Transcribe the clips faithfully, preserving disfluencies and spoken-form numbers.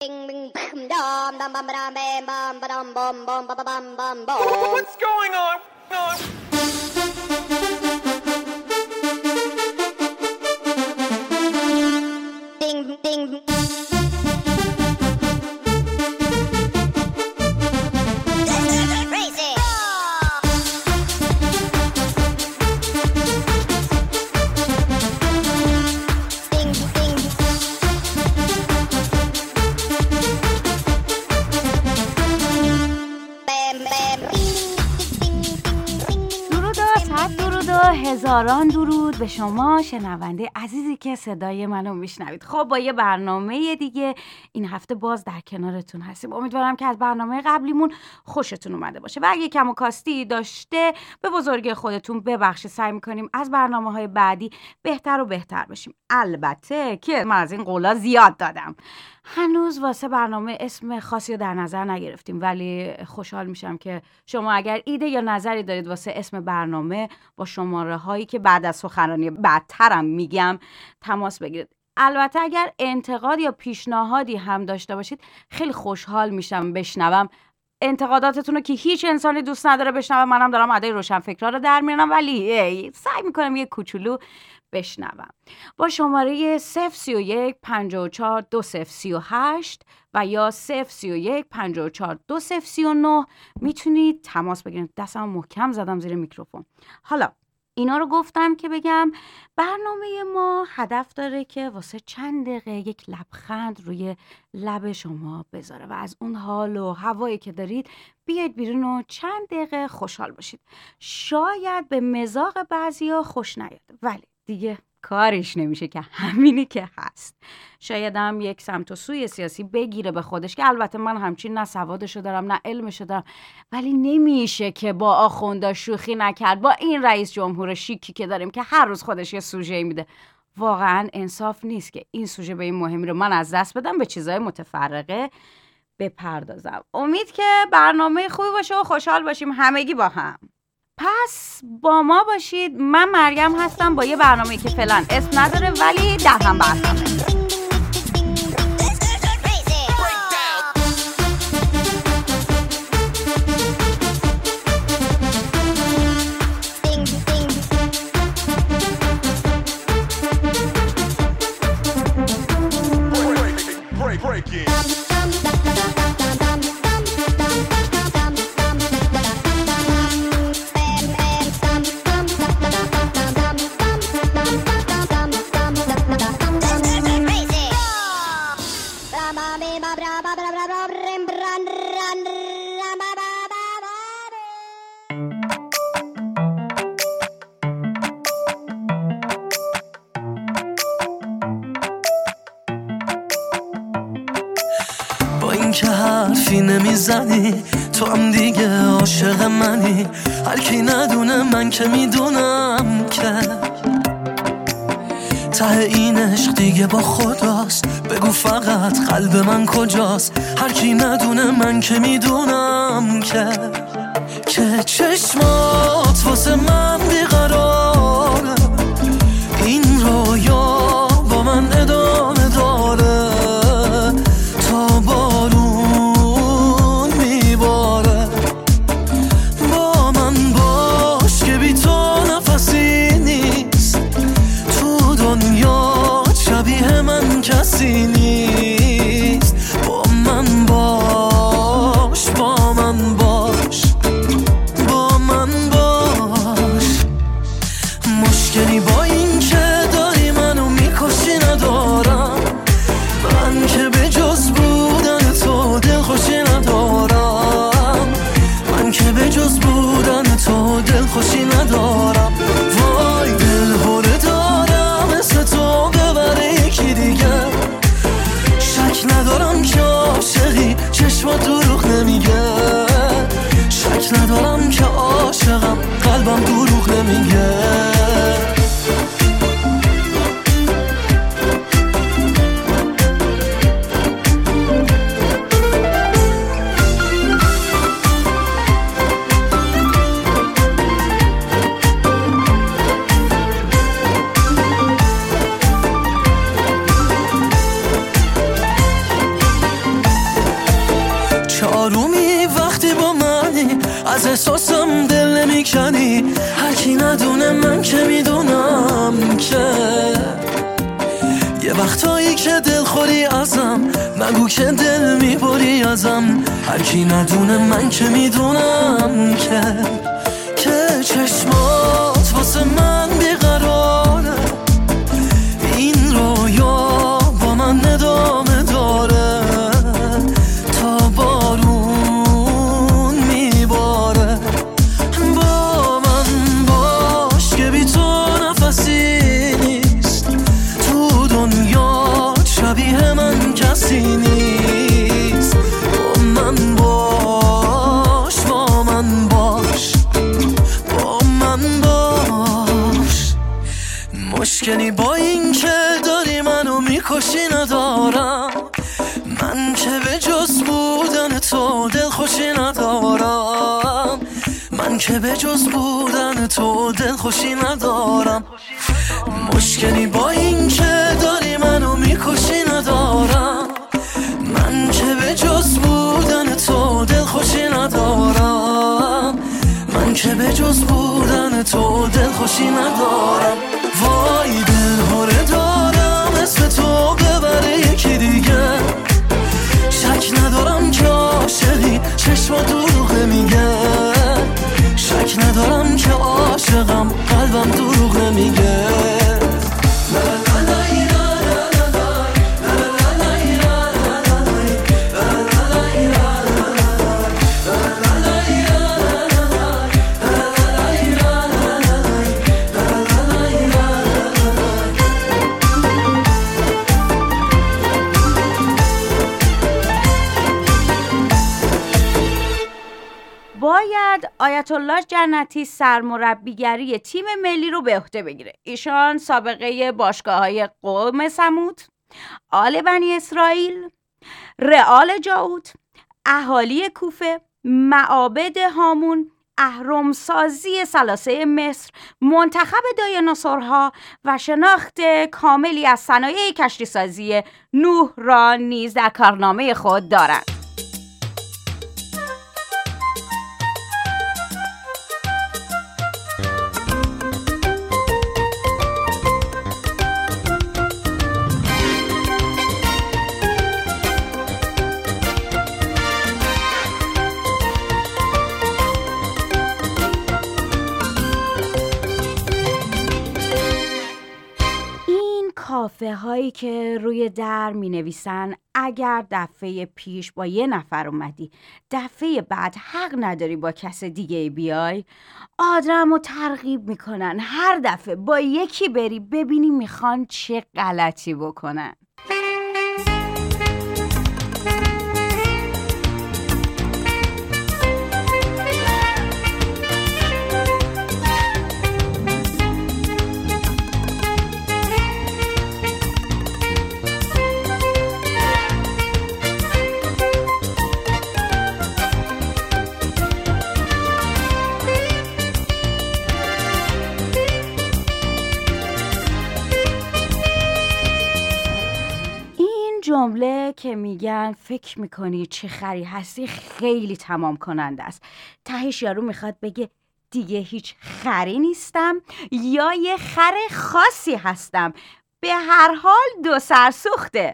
What's going on? Ding, ding. هزاران درود به شما شنونده عزیزی که صدای منو میشنوید. خب با یه برنامه دیگه این هفته باز در کنارتون هستیم. امیدوارم که از برنامه قبلیمون خوشتون اومده باشه و اگه کم و کاستی داشته به بزرگی خودتون ببخشید. سعی میکنیم از برنامه‌های بعدی بهتر و بهتر بشیم. البته که من از این قولا زیاد دادم. هنوز واسه برنامه اسم خاصی رو در نظر نگرفتیم، ولی خوشحال میشم که شما اگر ایده یا نظری دارید واسه اسم برنامه با شماره هایی که بعد از سخنرانی بعدترم میگم تماس بگیرید. البته اگر انتقاد یا پیشنهادی هم داشته باشید خیلی خوشحال میشم بشنوم انتقاداتتون رو که هیچ انسانی دوست نداره بشنوم. منم دارم ادای روشنفکرا رو در میارم ولی سعی میکنم یه کوچولو بشنوم. با شماره صفر سی و یک پنجاه و چهار دو صفر سی و هشت و یا صفر سی و یک پنجاه و چهار دو صفر سی و نه میتونید تماس بگیرید. دستم محکم زدم زیر میکروفون. حالا اینا رو گفتم که بگم برنامه ما هدف داره که واسه چند دقیقه یک لبخند روی لب شما بذاره و از اون حال و هوایی که دارید بیاید بیرون و چند دقیقه خوشحال باشید. شاید به مزاق بعضیا خوش نیاد ولی دیگه کارش نمیشه که همینی که هست. شاید هم یک سمت و سوی سیاسی بگیره به خودش که البته من همچین نه سوادشو دارم نه علمشو دارم، ولی نمیشه که با آخوندا شوخی نکرد با این رئیس جمهور شیکی که داریم که هر روز خودش یه سوژه میده. واقعا انصاف نیست که این سوژه به این مهمی رو من از دست بدم به چیزای متفرقه بپردازم. امید که برنامه خوبی باشه و خوشحال باشیم همگی با هم. پس با ما باشید. من مریم هستم با یه برنامه که فعلا اسم نداره ولی در هم برنامه. که حرفی نمیزنی تو هم دیگه عاشق منی. هر کی ندونه من که میدونم که ته این عشق دیگه با خداست. بگو فقط قلب من کجاست. هر کی ندونه من که میدونم که که چشمات واسه من بیقراره. این رویا با من ادامه داره تا بارون میباره. با من باش که بی تو نفسی نیست. تو دنیا شبیه من کسی نیست. با من باش با من باش با من باش. ندونه من که میدونم که یه وقتایی که دلخوری ازم نگو که دل میبری ازم. هر کی ندونه من که میدونم که که چشمات واسه من بیقراره، این رویا با من ادامه داره تا بارون میباره. با من باش که بی تو نفسی نیست، تو دنیا شبیه من کسی نیست. با من باش، با من باش، با من باش. مشکلی با این که داری منو میکشی ندارم، من که به جز بودن تو دلخوشی ندارم، من که به جز بودن تو دلخوشی ندارم. مشکلی با این که داری منو میکشی ندارم، من که به جز بودن تو دلخوشی ندارم، من که به جز بودن تو دلخوشی ندارم. وای دلهوره دارم اسم تو ببره یکی دیگه، شک ندارم که عاشقی چشم دروغه میگه، شک ندارم که عاشقم قلبم دروغه میگه. باید آیت الله جنتی سرمربیگری تیم ملی رو به عهده بگیره. ایشان سابقه باشگاه‌های قوم ثمود، آل بنی اسرائیل، رئال جاوت، اهالی کوفه، معابد هامون، اهرمسازی ثلاثه مصر، منتخب دایناسورها و شناخت کاملی از صنایع کشتی سازی نوح را نیز در کارنامه خود دارند. کافه هایی که روی در می نویسن اگر دفعه پیش با یه نفر اومدی دفعه بعد حق نداری با کس دیگه بیای، آدم رو ترغیب میکنن هر دفعه با یکی بری ببینی میخوان چه غلطی بکنن. جمله که میگن فکر میکنی چه خری هستی خیلی تمام کننده است. تهش یارو میخواد بگه دیگه هیچ خری نیستم یا یه خر خاصی هستم. به هر حال دو سرسوخته.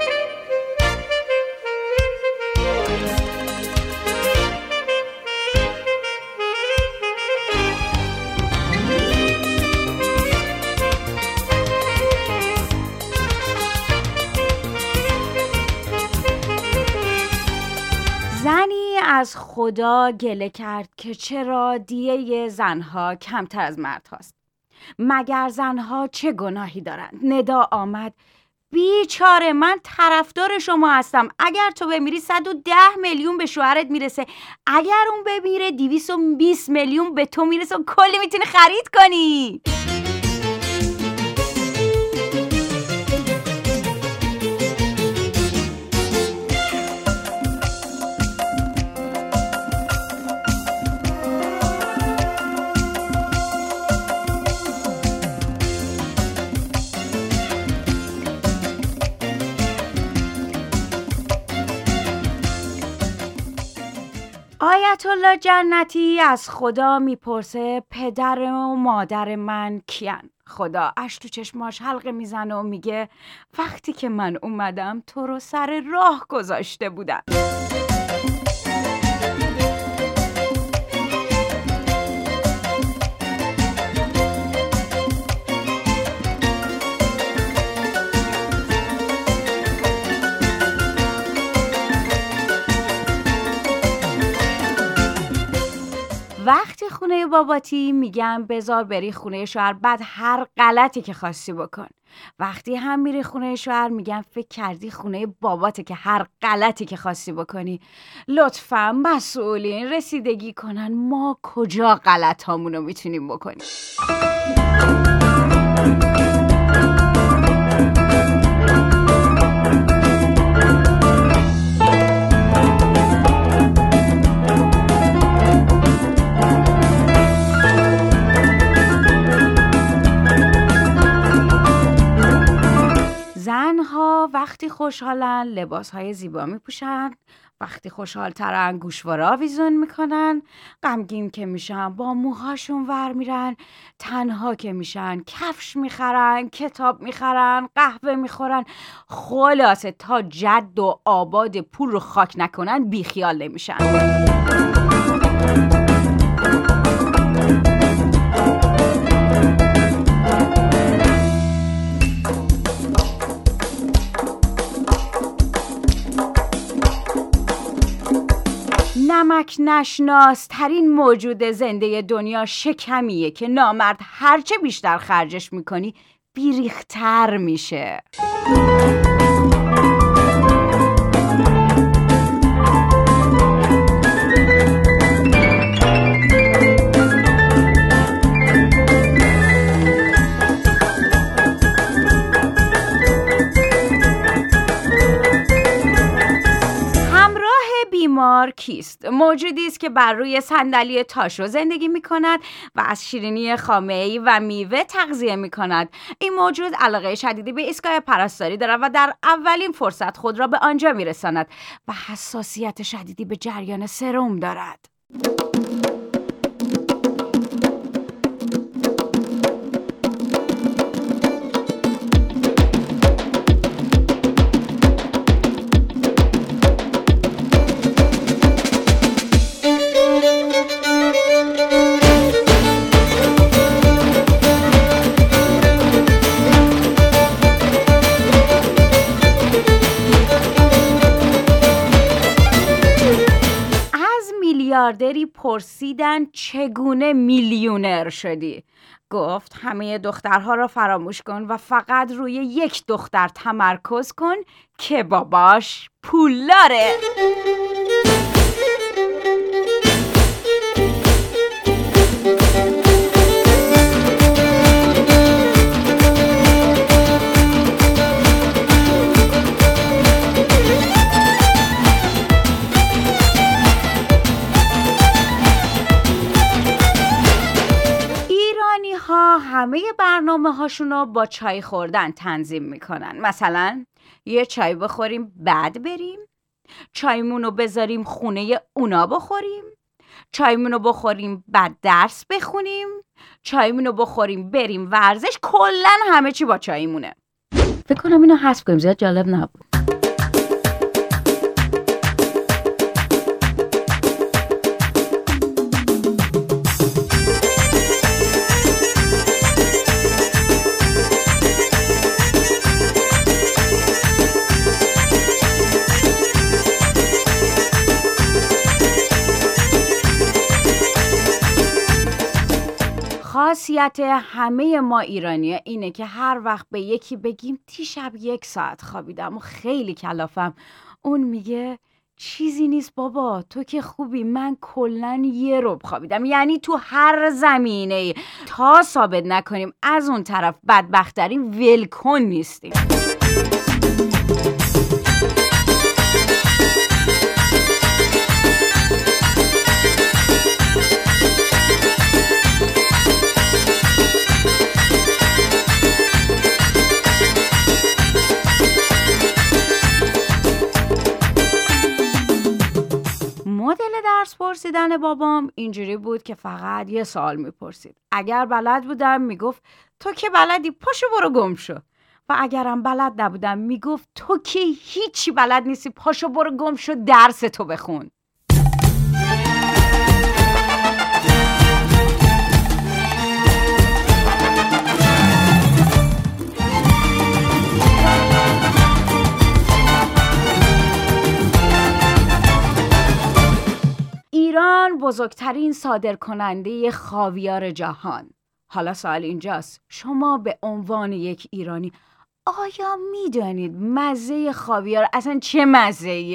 زنی از خدا گله کرد که چرا دیه زنها کمتر از مرد هاست. مگر زنها چه گناهی دارند؟ ندا آمد بیچاره من طرفدار شما هستم. اگر تو بمیری صد و ده میلیون به شوهرت میرسه، اگر اون بمیره دویست و بیست میلیون به تو میرسه و کلی میتونی خرید کنی. آیت الله جنتی از خدا میپرسه پدر و مادر من کیان؟ خدا اش تو چشماش حلقه میزنه و میگه وقتی که من اومدم تو رو سر راه گذاشته بودم. وقتی خونه باباتی میگم بذار بری خونه شوهر، بعد هر غلطی که خواستی بکن. وقتی هم میری خونه شوهر میگم فکر کردی خونه باباته که هر غلطی که خواستی بکنی. لطفاً مسئولین رسیدگی کنن ما کجا غلط هامونو میتونیم بکنیم. زنها وقتی خوشحالن لباسهای زیبا میپوشن، وقتی خوشحال ترن گوشواره آویزون میکنن، غمگین که میشن با موهاشون ور میرن، تنها که میشن کفش میخرن، کتاب میخرن، قهوه میخورن. خلاصه تا جد و آباد پول رو خاک نکنن بیخیال نمیشن. نمک نشناس ترین موجود زنده دنیا شکمیه که نامرد هرچه بیشتر خرجش میکنی بیریختر میشه. بیمار کیست؟ موجودی است که بر روی صندلی تاشو زندگی می کند و از شیرینی خامه‌ای و میوه تغذیه می کند. این موجود علاقه شدیدی به ایستگاه پرستاری دارد و در اولین فرصت خود را به آنجا می رساند و حساسیت شدیدی به جریان سرم دارد. میلیاردری پرسیدن چگونه میلیونر شدی؟ گفت همه دخترها را فراموش کن و فقط روی یک دختر تمرکز کن که باباش پولداره. همه برنامه هاشونو با چای خوردن تنظیم میکنن. مثلا یه چای بخوریم بعد بریم، چایمونو بذاریم خونه اونا بخوریم، چایمونو بخوریم بعد درس بخونیم، چایمونو بخوریم بریم ورزش. کلن همه چی با چایمونه. فکر کنم اینو حذف کنیم، زیاد جالب نبود. خاصیت همه ما ایرانی‌ها اینه که هر وقت به یکی بگیم دیشب یک ساعت خوابیدم و خیلی کلافم، اون میگه چیزی نیست بابا تو که خوبی، من کلن یه ربع خوابیدم. یعنی تو هر زمینه تا ثابت نکنیم از اون طرف بدبختریم ولکن نیستیم. مدل درس درس پرسیدن بابام اینجوری بود که فقط یه سوال میپرسید. اگر بلد بودم میگفت تو که بلدی پاشو برو گم شو، و اگرم بلد نبودم میگفت تو که هیچی بلد نیستی پاشو برو گم شو درس تو بخون. ایران بزرگترین صادرکننده خاویار جهان. حالا سوال اینجاست، شما به عنوان یک ایرانی آیا میدانید مزه خاویار اصلا چه مزه‌ایه؟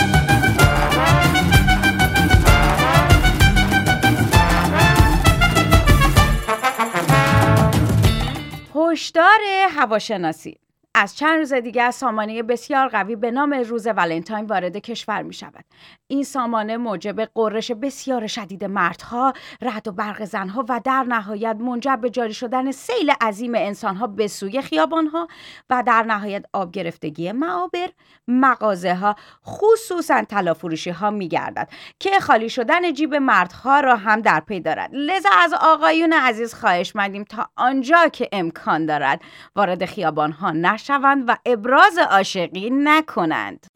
هشدار هواشناسی. از چند روز دیگر سامانه بسیار قوی به نام روز ولنتاین وارد کشور می شود. این سامانه موجب غرش بسیار شدید مردها، رعد و برق زنها و در نهایت منجر به جاری شدن سیل عظیم انسانها به سوی خیابانها و در نهایت آب گرفتگی معابر، مغازه ها، خصوصا طلافروشی ها می گردد که خالی شدن جیب مردها را هم در پی دارد. لذا از آقایون عزیز خواهش مندیم تا آنجا که امکان دارد وارد خیابان ها نشوند شوند و ابراز عاشقی نکنند.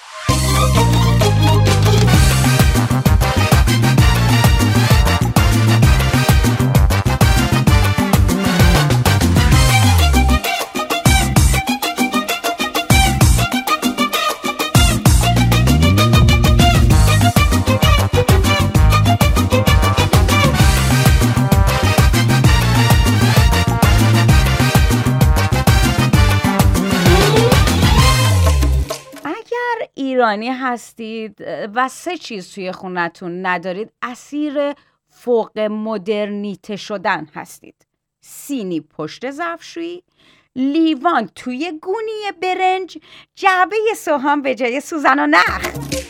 ایرانی هستید و سه چیز توی خونتون ندارید، اسیر فوق مدرنیته شدن هستید: سینی پشت ظرفشویی، لیوان توی گونی برنج، جعبه سوهان به جای سوزن و نخ.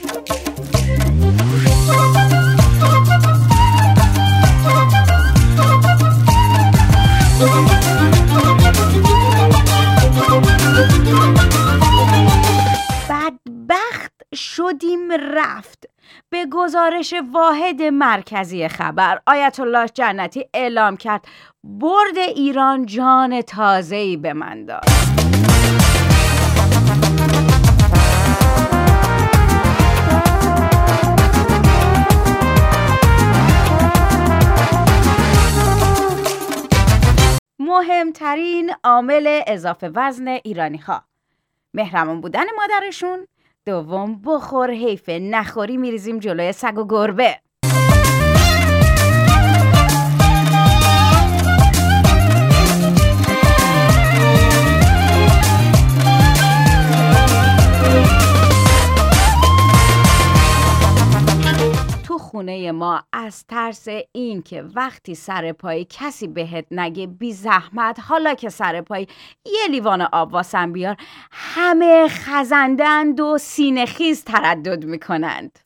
بدبخت شدیم رفت. به گزارش واحد مرکزی خبر، آیت الله جنتی اعلام کرد برد ایران جان تازه‌ای به من داد. مهمترین عامل اضافه وزن ایرانی ها: محرمان بودن مادرشون. دوم، بخور حیف نخوری میریزیم جلوی سگ و گربه. تو خونه ما از ترس این که وقتی سر پای کسی بهت نگه بی زحمت حالا که سر پای یه لیوان آب واسم بیار، همه خزندند و سینه خیز تردد میکنند.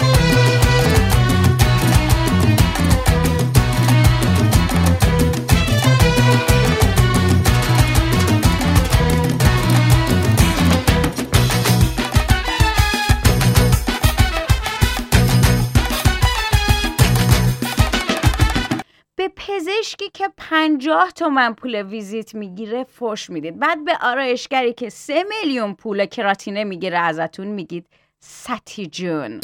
پزشکی که پنجاه تومن پول ویزیت میگیره فوش میدید، بعد به آرایشگری که سه میلیون پول کراتینه میگیره ازتون میگید ستی جون.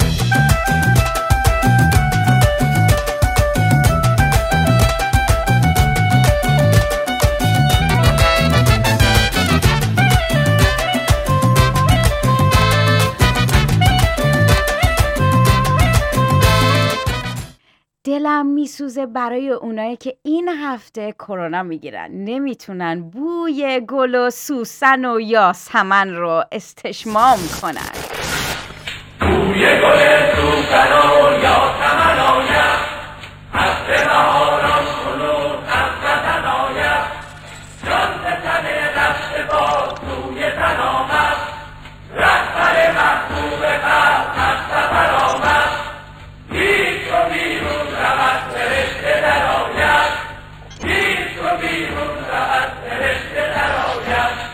دلم میسوزه برای اونایی که این هفته کرونا میگیرن، نمیتونن بوی گل و سوسن و یاسمن رو استشمام کنن. بوی گل سوسن و یاسمن آید، هفته بهاران شلو نزدن آید، جان تن رشت باز روی تن آمد، رهبر محبوب قلب از سفر آمد، هیچ و بیرون رود فرشته در آید، هیچ و بیرون رود فرشته در آید.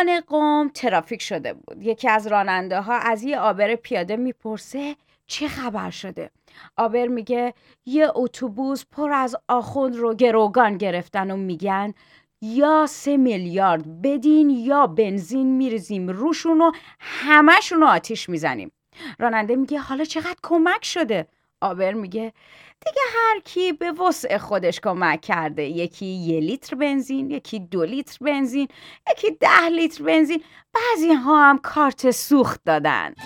میدان قم ترافیک شده بود. یکی از راننده ها از یه آبر پیاده میپرسه چه خبر شده؟ آبر میگه یه اتوبوس پر از آخوند رو گروگان گرفتن و میگن یا سه میلیارد بدین یا بنزین میریزیم روشون و همشون رو آتیش میزنیم. راننده میگه حالا چقدر کمک شده؟ آبر میگه دیگه هر کی به وسع خودش کمک کرده. یکی یه لیتر بنزین، یکی دو لیتر بنزین، یکی ده لیتر بنزین، بعضی ها هم کارت سوخت دادن.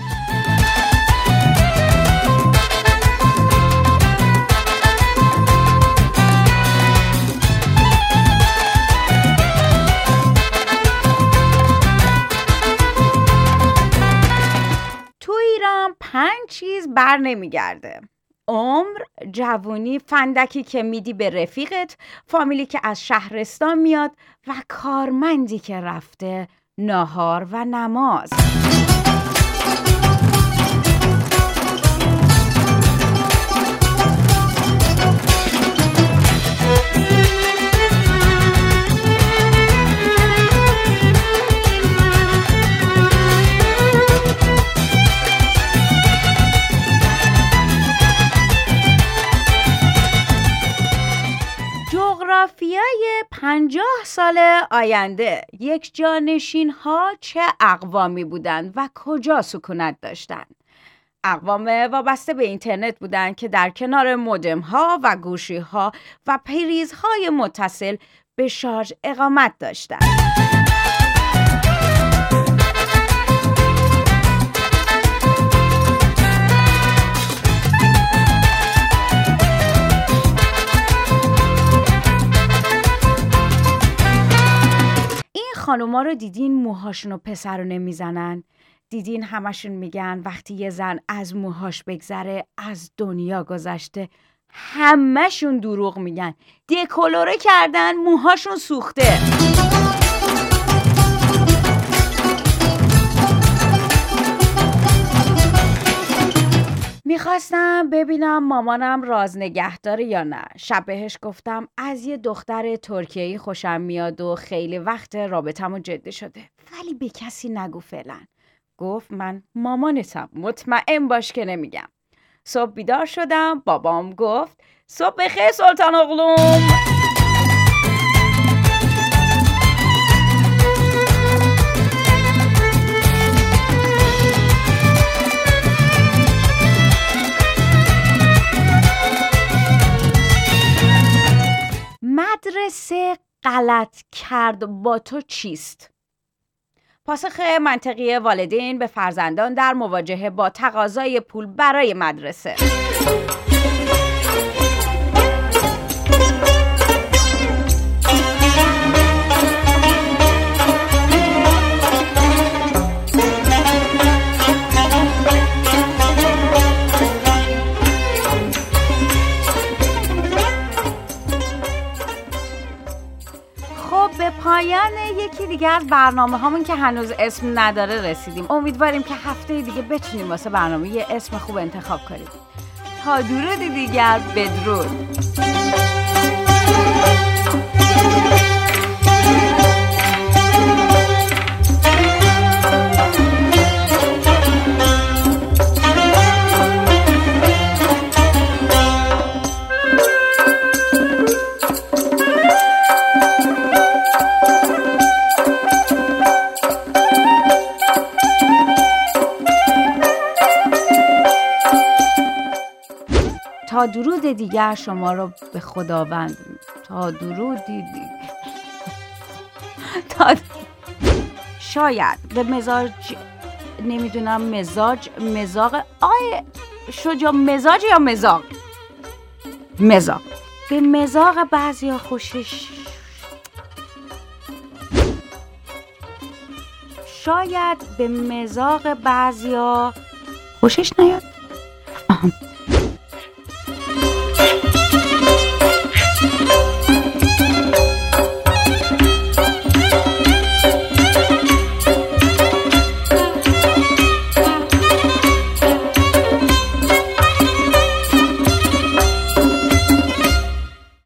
تو ایران پنج چیز بر نمیگرده: عمر، جوونی، فندکی که میدی به رفیقت، فامیلی که از شهرستان میاد و کارمندی که رفته ناهار و نماز. جغرافیای پنجاه سال آینده، یک جانشین ها چه اقوامی بودند و کجا سکونت داشتند؟ اقوام وابسته به اینترنت بودند که در کنار مودم ها و گوشی ها و پریزهای متصل به شارژ اقامت داشتند. خانوما رو دیدین موهاشون رو پسرونه میزنن؟ دیدین همشون میگن وقتی یه زن از موهاش بگذره از دنیا گذشته؟ همشون دروغ میگن. دکولوره کردن، موهاشون سوخته. میخواستم ببینم مامانم راز نگه داره یا نه. شب بهش گفتم از یه دختر ترکیه‌ای خوشم میاد و خیلی وقت رابطمون جدی شده، ولی به کسی نگو فعلا. گفت من مامانتم، مطمئن باش که نمیگم. صبح بیدار شدم، بابام گفت صبح بخیر سلطان اغلوم. مدرسه غلط کرد با تو چیست؟ پاسخ منطقی والدین به فرزندان در مواجهه با تقاضای پول برای مدرسه. به پایان یکی دیگه از برنامه هامون که هنوز اسم نداره رسیدیم. امیدواریم که هفته دیگه بتونیم واسه برنامه یه اسم خوب انتخاب کنیم. تا درود دیگر، بدرود. تا درود دیگر شما رو به خداوند. تا درودی دیگر. تا شاید به مزاج نمیدونم مزاج مزاق آی شجا مزاج یا مزاق مزاق به مزاق بعضیا خوشش شاید به مزاق بعضیا خوشش نیاد.